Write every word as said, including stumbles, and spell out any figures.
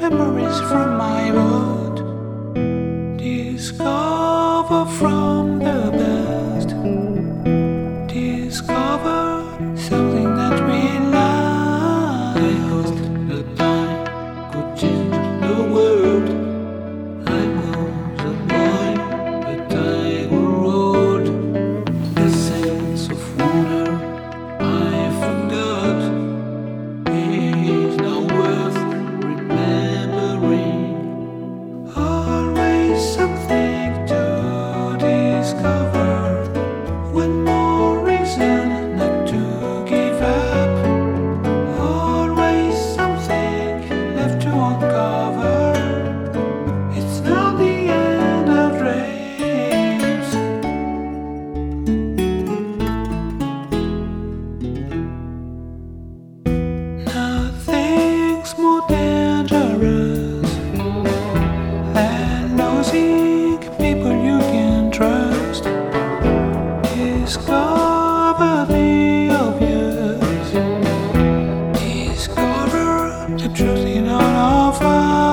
memories from my world. Discover from the past. Discover something that we like. I hope the time could change the world. I was a boy, but I grew old. The sense of wonder I forgot is now worth remembering. Always something to discover. One more reason not to give up. Always something left to uncover. It's not the end of dreams. Nothing's more dangerous than losing people you can trust. Discover the obvious. Discover the truth in all of us.